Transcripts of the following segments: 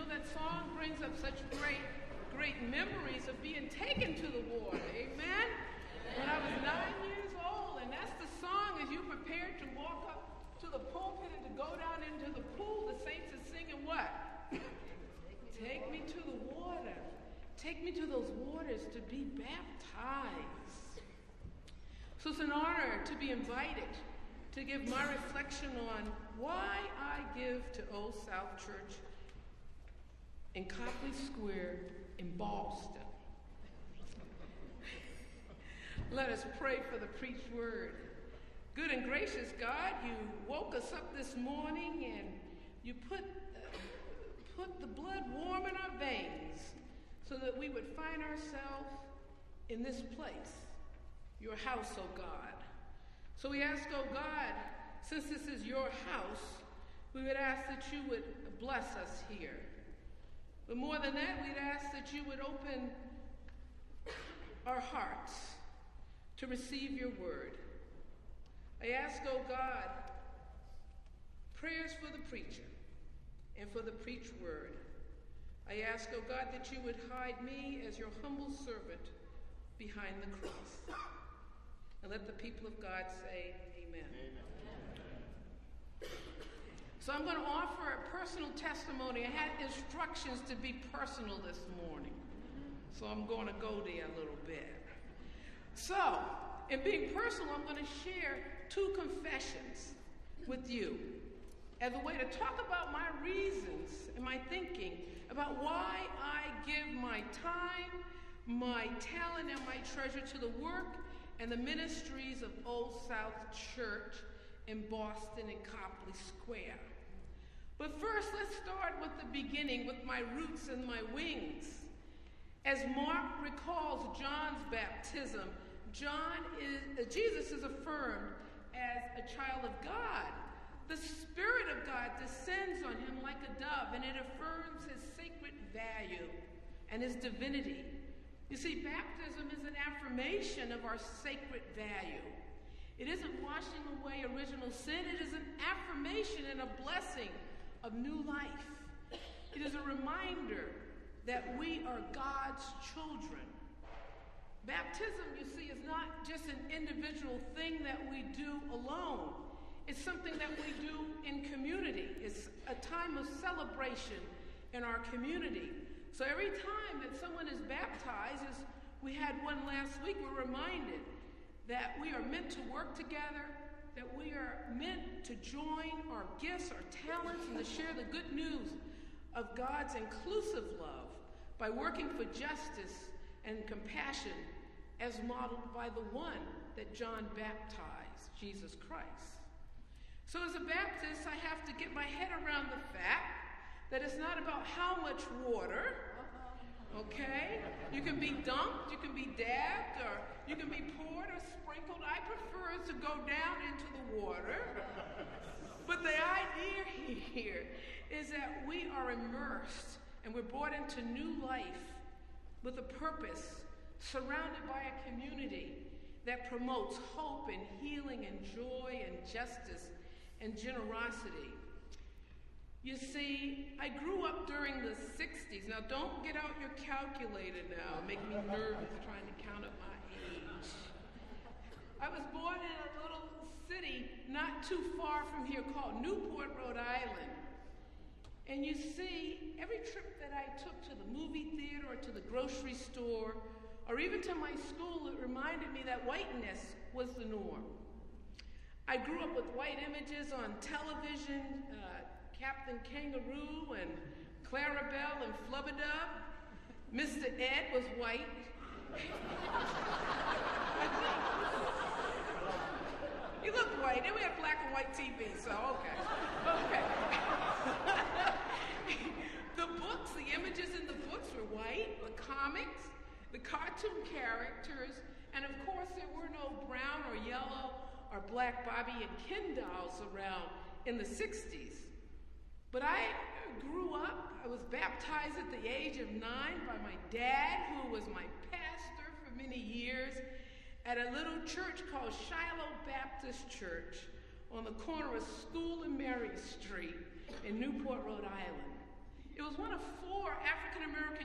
that song brings up such great memories of being taken to the water. Amen? When I was 9 years old, and that's the song as you prepared to walk up to the pulpit and to go down into the pool, the saints are singing what? Take me to the water. Take me to those waters to be baptized. So it's an honor to be invited to give my reflection on why I give to Old South Church in Copley Square in Boston. Let us pray for the preached word. Good and gracious God, you woke us up this morning and you put the blood warm in our veins so that we would find ourselves in this place, your house, oh God. So we ask, oh God, since this is your house, we would ask that you would bless us here. But more than that, we'd ask that you would open our hearts to receive your word. I ask, oh God, prayers for the preacher and for the preached word. I ask, oh God, that you would hide me as your humble servant behind the cross. And let the people of God say amen. Amen. So I'm going to offer a personal testimony. I had instructions to be personal this morning. So I'm going to go there a little bit. So, in being personal, I'm going to share 2 confessions with you as a way to talk about my reasons and my thinking about why I give my time, my talent, and my treasure to the work and the ministries of Old South Church in Boston and Copley Square. But first, let's start with the beginning, with my roots and my wings. As Mark recalls John's baptism, Jesus is affirmed as a child of God. The Spirit of God descends on him like a dove, and it affirms his sacred value and his divinity. You see, baptism is an affirmation of our sacred value. It isn't washing away original sin. It is an affirmation and a blessing of new life. It is a reminder that we are God's children. Baptism, you see, is not just an individual thing that we do alone. It's something that we do in community. It's a time of celebration in our community. So every time that someone is baptized, as we had one last week, we're reminded that we are meant to work together, that we are meant to join our gifts, our talents, and to share the good news of God's inclusive love by working for justice and compassion as modeled by the one that John baptized, Jesus Christ. So as a Baptist, I have to get my head around the fact that it's not about how much water, okay? You can be dunked, you can be dabbed, or you can be poured or sprinkled. I prefer to go down into the water. But the idea here is that we are immersed and we're brought into new life with a purpose, surrounded by a community that promotes hope and healing and joy and justice and generosity. You see, I grew up during the 60s. Now, don't get out your calculator now. Make me nervous trying to count up my age. I was born in a little city not too far from here called Newport, Rhode Island. And you see, every trip that I took to the movie theater or to the grocery store, or even to my school, it reminded me that whiteness was the norm. I grew up with white images on television, Captain Kangaroo and Clarabelle and Flubadub. Mr. Ed was white. He looked white. Then we had black and white TV, so okay. The books, the images in the books were white, the comics, the cartoon characters, and of course there were no brown or yellow or black Bobby and Ken dolls around in the 60s. But I grew up, I was baptized at the age of 9 by my dad, who was my pastor for many years, at a little church called Shiloh Baptist Church on the corner of School and Mary Street in Newport, Rhode Island. It was one of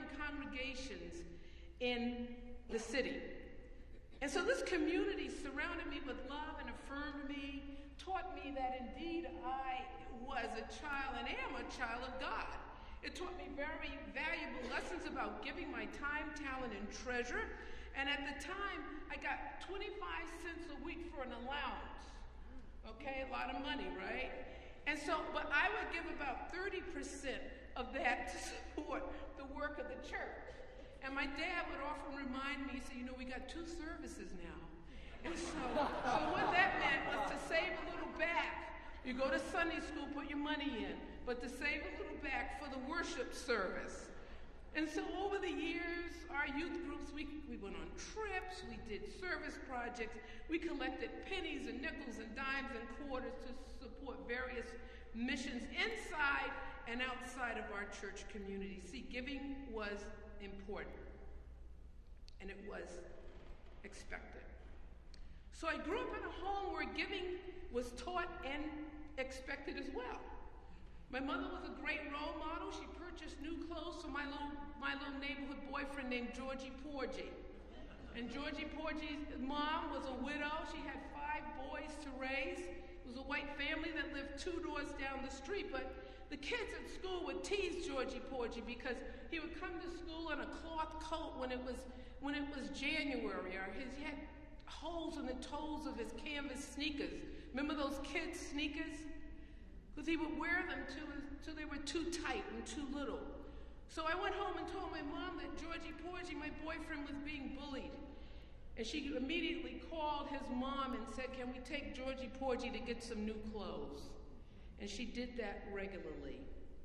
neighboring congregations in the city. And so this community surrounded me with love and affirmed me, taught me that indeed I was a child and am a child of God. It taught me very valuable lessons about giving my time, talent, and treasure. And at the time, I got 25 cents a week for an allowance. Okay, a lot of money, right? And so, but I would give about 30% of that to support the work of the church. And my dad would often remind me, say, we got 2 services now. And so what that meant was to save a little back. You go to Sunday school, put your money in, but to save a little back for the worship service. And so over the years, our youth groups, we went on trips, we did service projects, we collected pennies and nickels and dimes and quarters to support various missions inside and outside of our church community. See, giving was important, and it was expected. So I grew up in a home where giving was taught and expected as well. My mother was a great role model. She purchased new clothes for my little neighborhood boyfriend named Georgie Porgy. And Georgie Porgy's mom was a widow. She had 5 boys to raise. It was a white family that lived 2 doors down the street, but the kids at school would tease Georgie Porgy because he would come to school in a cloth coat when it was January, or he had holes in the toes of his canvas sneakers. Remember those kids' sneakers? Because he would wear them till they were too tight and too little. So I went home and told my mom that Georgie Porgy, my boyfriend, was being bullied. And she immediately called his mom and said, "Can we take Georgie Porgy to get some new clothes?" And she did that regularly.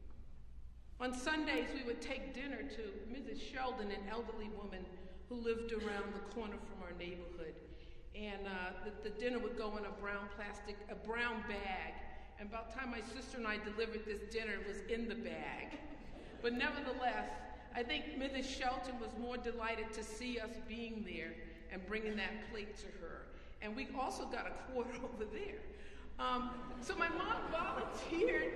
On Sundays, we would take dinner to Mrs. Sheldon, an elderly woman who lived around the corner from our neighborhood. And the dinner would go in a brown bag. And by the time my sister and I delivered this dinner, it was in the bag. But nevertheless, I think Mrs. Shelton was more delighted to see us being there and bringing that plate to her. And we also got a quarter over there. So my mom volunteered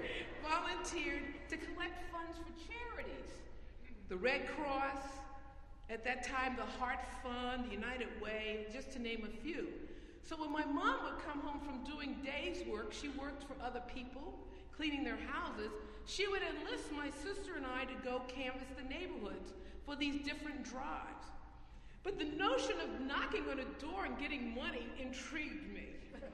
to collect funds for charities. The Red Cross, at that time the Heart Fund, the United Way, just to name a few. So when my mom would come home from doing days work, she worked for other people, cleaning their houses, she would enlist my sister and I to go canvass the neighborhoods for these different drives. But the notion of knocking on a door and getting money intrigued me.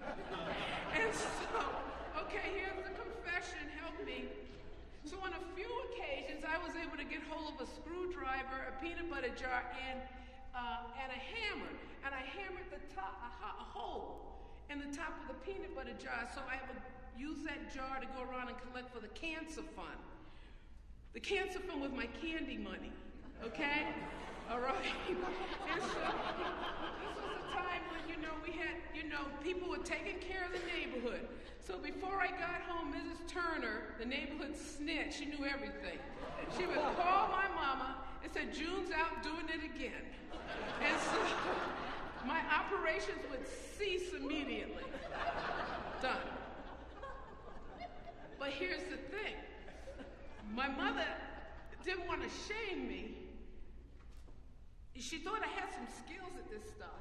And so, okay, here's the confession, help me. So on a few occasions, I was able to get hold of a screwdriver, a peanut butter jar, and a hammer. And I hammered a hole in the top of the peanut butter jar, so I would use that jar to go around and collect for the cancer fund. The cancer fund was my candy money, okay? All right? And so this was a time when, we had, people were taking care of the neighborhood. So before I got home, Mrs. Turner, the neighborhood snitch, she knew everything. She would call my mama and say, "June's out doing it again." And so my operations would cease immediately. Done. But here's the thing. My mother didn't want to shame me. She thought I had some skills at this stuff.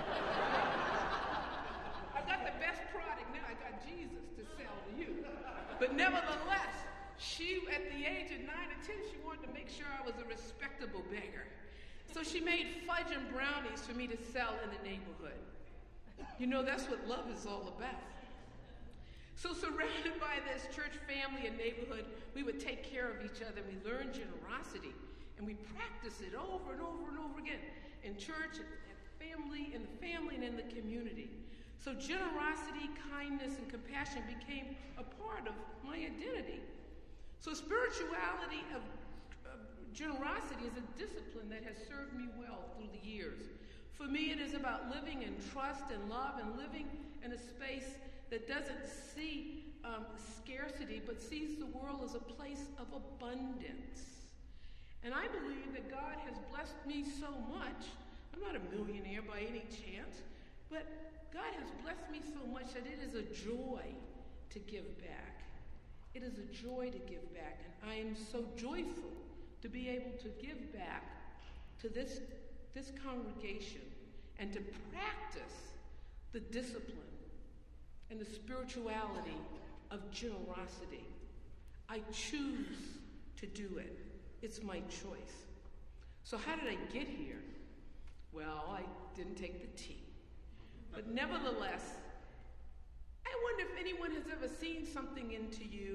I got the best product now. I got Jesus to sell to you. But nevertheless, she, at the age of 9 or 10, she wanted to make sure I was a respectable beggar. So she made fudge and brownies for me to sell in the neighborhood. That's what love is all about. So surrounded by this church family and neighborhood, we would take care of each other. We learned generosity, and we practiced it over and over and over again in church, in the family, and in the community. So generosity, kindness, and compassion became a part of my identity. So spirituality of generosity is a discipline that has served me well through the years. For me, it is about living in trust and love and living in a space that doesn't see scarcity, but sees the world as a place of abundance. And I believe that God has blessed me so much. I'm not a millionaire by any chance, but God has blessed me so much that it is a joy to give back. It is a joy to give back, and I am so joyful to be able to give back to this congregation and to practice the discipline and the spirituality of generosity. I choose to do it. It's my choice. So how did I get here? Well, I didn't take the tea. But nevertheless, I wonder if anyone has ever seen something in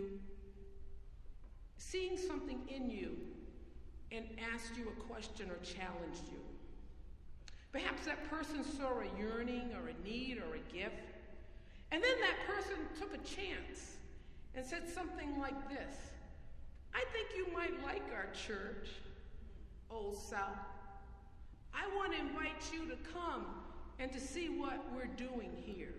you and asked you a question or challenged you. Perhaps that person saw a yearning or a need or a gift, and then that person took a chance and said something like this: I think you might like our church, Old South. I want to invite you to come and to see what we're doing here.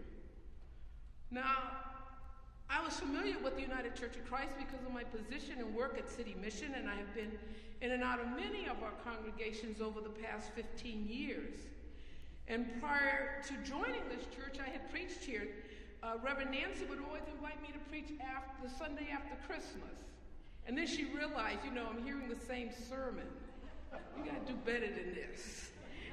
Now, I was familiar with the United Church of Christ because of my position and work at City Mission, and I have been in and out of many of our congregations over the past 15 years. And prior to joining this church, I had preached here. Reverend Nancy would always invite me to preach the Sunday after Christmas. And then she realized, I'm hearing the same sermon. You got to do better than this.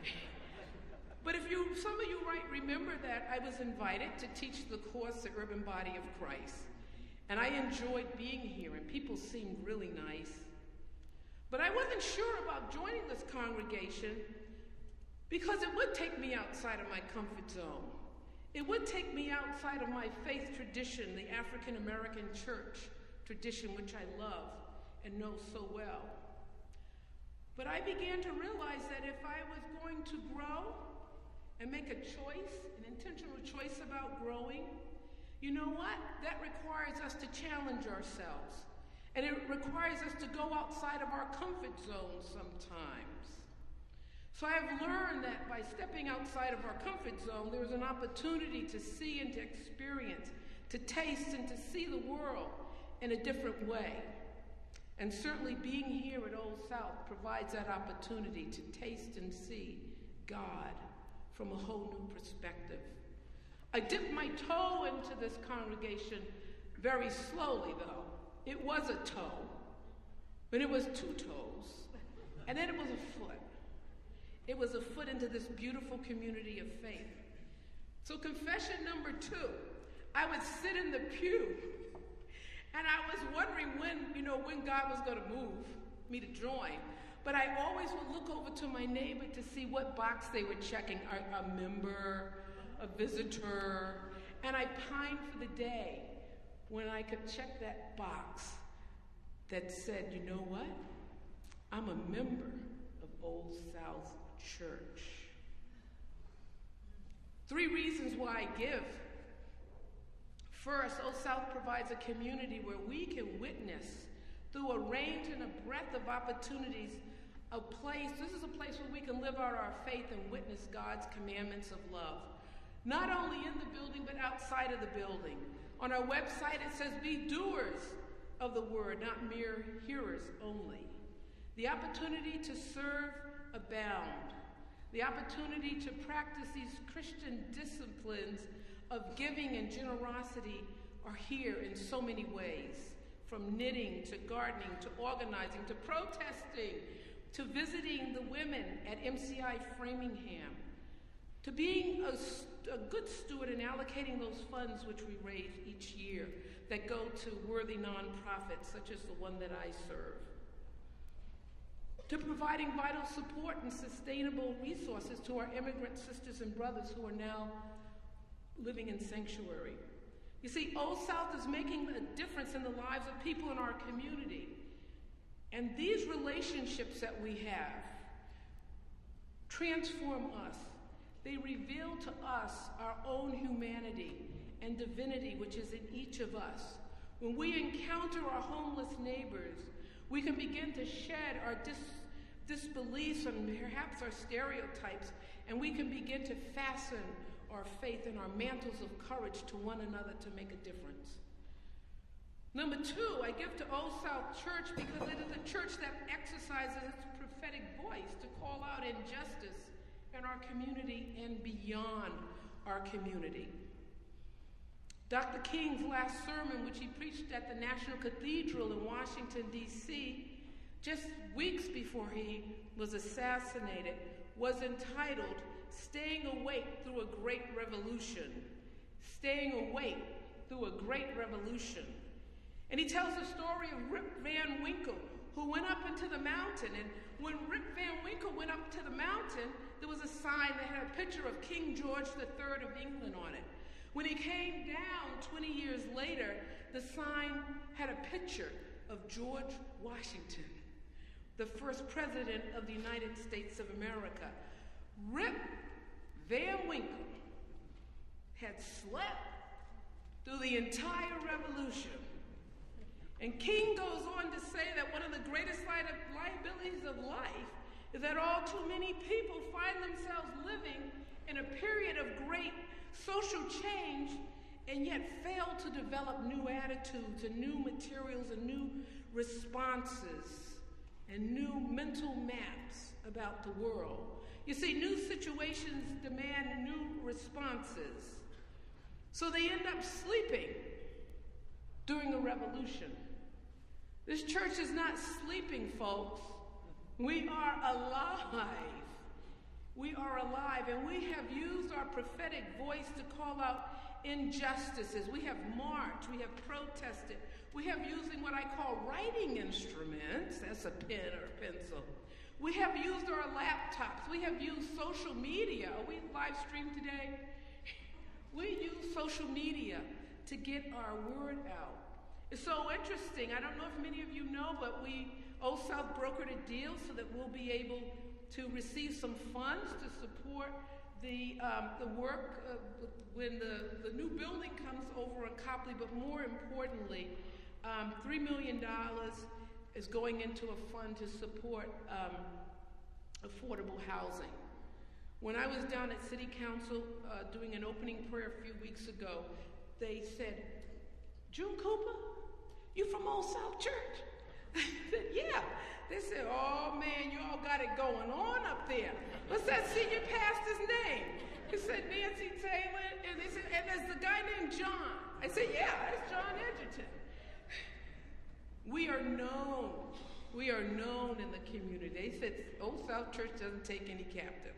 But some of you might remember that I was invited to teach the course, The Urban Body of Christ. And I enjoyed being here, and people seemed really nice. But I wasn't sure about joining this congregation because it would take me outside of my comfort zone. It would take me outside of my faith tradition, the African American church tradition, which I love and know so well. But I began to realize that if I was going to grow and make a choice, an intentional choice about growing, you know what? That requires us to challenge ourselves. And it requires us to go outside of our comfort zone sometimes. So I have learned that by stepping outside of our comfort zone, there's an opportunity to see and to experience, to taste and to see the world in a different way. And certainly being here at Old South provides that opportunity to taste and see God from a whole new perspective. I dipped my toe into this congregation very slowly, though. It was a toe, but it was 2 toes, and then it was a foot. It was a foot into this beautiful community of faith. So confession number 2, I would sit in the pew, and I was wondering when God was going to move me to join. But I always would look over to my neighbor to see what box they were checking, a member, a visitor, and I pined for the day when I could check that box that said, you know what? I'm a member of Old South Church. 3 reasons why I give. First, Old South provides a community where we can witness through a range and a breadth of opportunities. This is a place where we can live out our faith and witness God's commandments of love. Not only in the building, but outside of the building. On our website, it says, be doers of the word, not mere hearers only. The opportunity to serve abound. The opportunity to practice these Christian disciplines of giving and generosity are here in so many ways. From knitting to gardening to organizing to protesting to visiting the women at MCI Framingham, to being a good steward in allocating those funds which we raise each year that go to worthy nonprofits such as the one that I serve, to providing vital support and sustainable resources to our immigrant sisters and brothers who are now living in sanctuary. You see, Old South is making a difference in the lives of people in our community. And these relationships that we have transform us. They reveal to us our own humanity and divinity, which is in each of us. When we encounter our homeless neighbors, we can begin to shed our disbeliefs and perhaps our stereotypes, and we can begin to fasten our faith and our mantles of courage to one another to make a difference. Number 2, I give to Old South Church because it is a church that exercises its prophetic voice to call out injustice in our community and beyond our community. Dr. King's last sermon, which he preached at the National Cathedral in Washington, D.C., just weeks before he was assassinated, was entitled Staying Awake Through a Great Revolution. Staying Awake Through a Great Revolution. And he tells the story of Rip Van Winkle, who went up into the mountain. And when Rip Van Winkle went up to the mountain, there was a sign that had a picture of King George III of England on it. When he came down 20 years later, the sign had a picture of George Washington, the first president of the United States of America. Rip Van Winkle had slept through the entire revolution. And King goes on to say that one of the greatest liabilities of life is that all too many people find themselves living in a period of great social change and yet fail to develop new attitudes and new materials and new responses and new mental maps about the world. You see, new situations demand new responses. So they end up sleeping during a revolution. This church is not sleeping, folks. We are alive. We are alive, and we have used our prophetic voice to call out injustices. We have marched. We have protested. We have using what I call writing instruments. That's a pen or a pencil. We have used our laptops. We have used social media. Are we live stream today? We use social media to get our word out. It's so interesting. I don't know if many of you know, but Old South brokered a deal so that we'll be able to receive some funds to support the work when the new building comes over on Copley. But more importantly, $3 million is going into a fund to support affordable housing. When I was down at City Council doing an opening prayer a few weeks ago, they said, "June Cooper, you from Old South Church?" I said, "Yeah." They said, "Oh man, you all got it going on up there. What's that senior pastor's name?" He said, "Nancy Taylor." And they said, "And there's a guy named John." I said, "Yeah, that's John Edgerton." We are known. We are known in the community. They said Old South Church doesn't take any captive.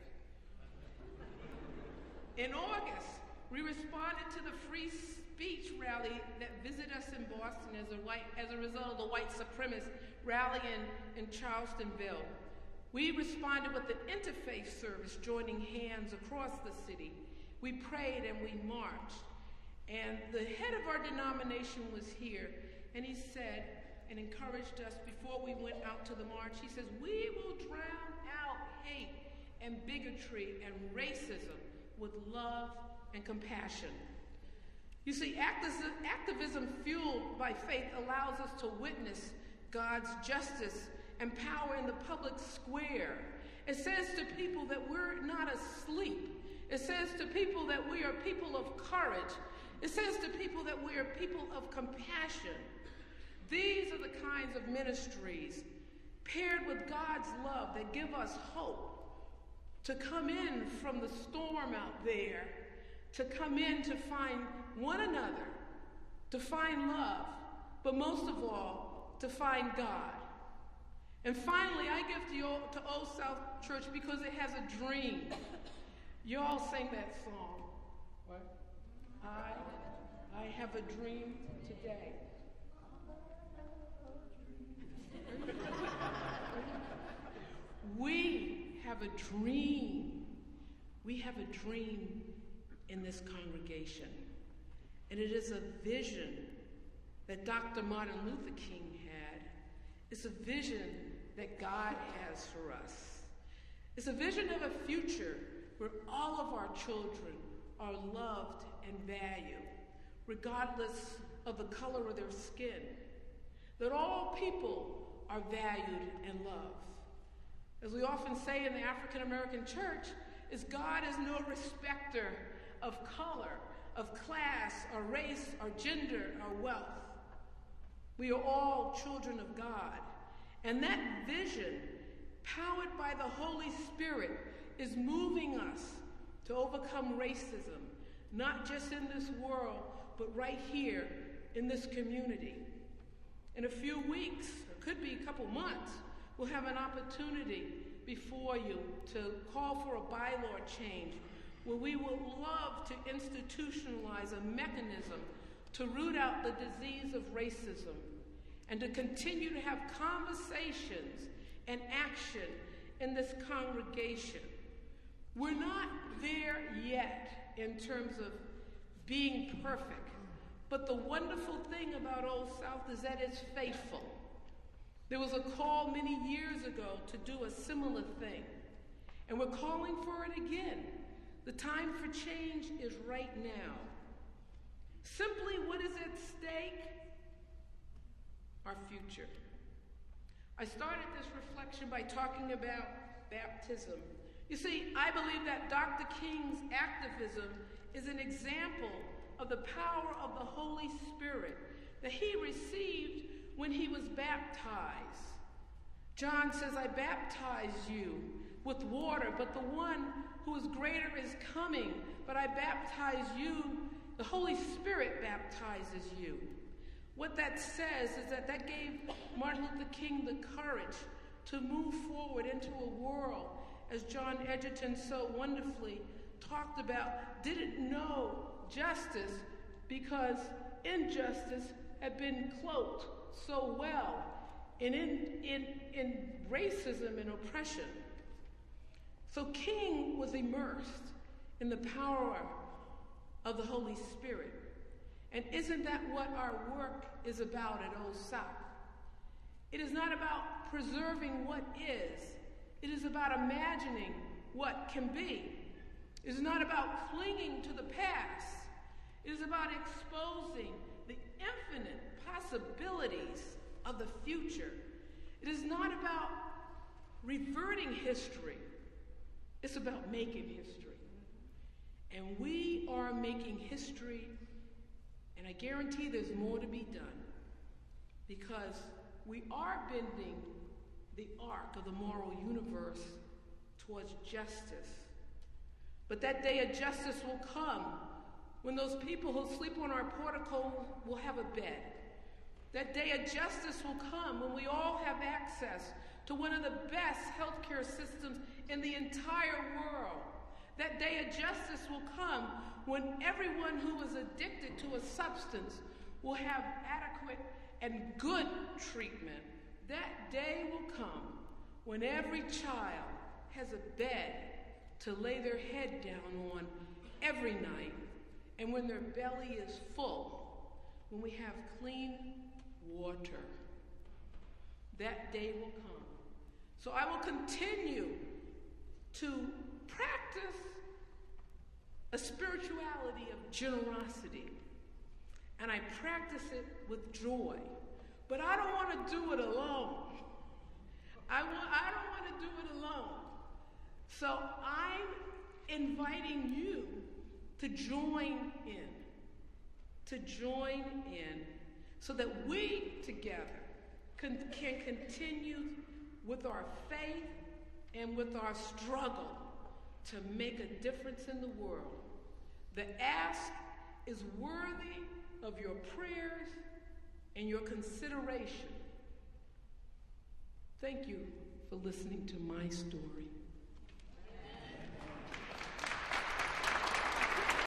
In August, we responded to the free speech rally that visited us in Boston as a result of the white supremacist rally in Charlestonville. We responded with an interfaith service, joining hands across the city. We prayed and we marched. And the head of our denomination was here, and he said and encouraged us before we went out to the march. He says, "We will drown out hate and bigotry and racism with love and compassion." You see, activism fueled by faith allows us to witness God's justice and power in the public square. It says to people that we're not asleep. It says to people that we are people of courage. It says to people that we are people of compassion. These are the kinds of ministries paired with God's love that give us hope to come in from the storm out there, to come in to find one another, to find love, but most of all, to find God. And finally, I give to Old South Church because it has a dream. You all sang that song. What? I have a dream today. We have a dream. We have a dream in this congregation. And it is a vision that Dr. Martin Luther King had. It's a vision that God has for us. It's a vision of a future where all of our children are loved and valued, regardless of the color of their skin. That all people are valued and loved. As we often say in the African American church, is God is no respecter of color, of class, or race, or gender, or wealth. We are all children of God. And that vision, powered by the Holy Spirit, is moving us to overcome racism, not just in this world, but right here in this community. In a few weeks, or could be a couple months, will have an opportunity before you to call for a bylaw change where we would love to institutionalize a mechanism to root out the disease of racism and to continue to have conversations and action in this congregation. We're not there yet in terms of being perfect, but the wonderful thing about Old South is that it's faithful. There was a call many years ago to do a similar thing, and we're calling for it again. The time for change is right now. Simply, what is at stake? Our future. I started this reflection by talking about baptism. You see, I believe that Dr. King's activism is an example of the power of the Holy Spirit that he received when he was baptized. John says, I baptize you with water, but the one who is greater is coming, but I baptize you, the Holy Spirit baptizes you. What that says is that gave Martin Luther King the courage to move forward into a world, as John Edgerton so wonderfully talked about, didn't know justice because injustice had been cloaked so well in racism and oppression. So King was immersed in the power of the Holy Spirit. And isn't that what our work is about at Old South? It is not about preserving what is. It is about imagining what can be. It is not about clinging to the past. It is about exposing the infinite possibilities of the future. It is not about reverting history. It's about making history. And we are making history, and I guarantee there's more to be done, because we are bending the arc of the moral universe towards justice. But that day of justice will come when those people who sleep on our portico will have a bed. That day of justice will come when we all have access to one of the best healthcare systems in the entire world. That day of justice will come when everyone who is addicted to a substance will have adequate and good treatment. That day will come when every child has a bed to lay their head down on every night, and when their belly is full, when we have clean water. That day will come. So I will continue to practice a spirituality of generosity, and I practice it with joy. But I don't want to do it alone. I don't want to do it alone. So I'm inviting you to join in, so that we together can continue with our faith and with our struggle to make a difference in the world. The ask is worthy of your prayers and your consideration. Thank you for listening to my story.